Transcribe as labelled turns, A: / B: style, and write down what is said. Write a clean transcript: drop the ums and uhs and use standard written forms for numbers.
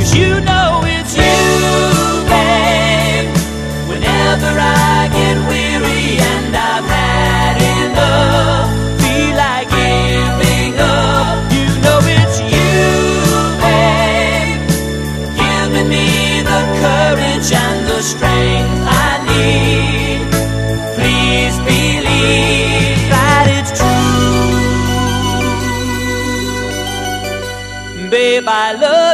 A: you know it's you, babe. Whenever I get weary and I've had enough, feel like giving up, you know it's you, babe, giving me the courage and the strength I need. Please believe that it's true. Babe, I love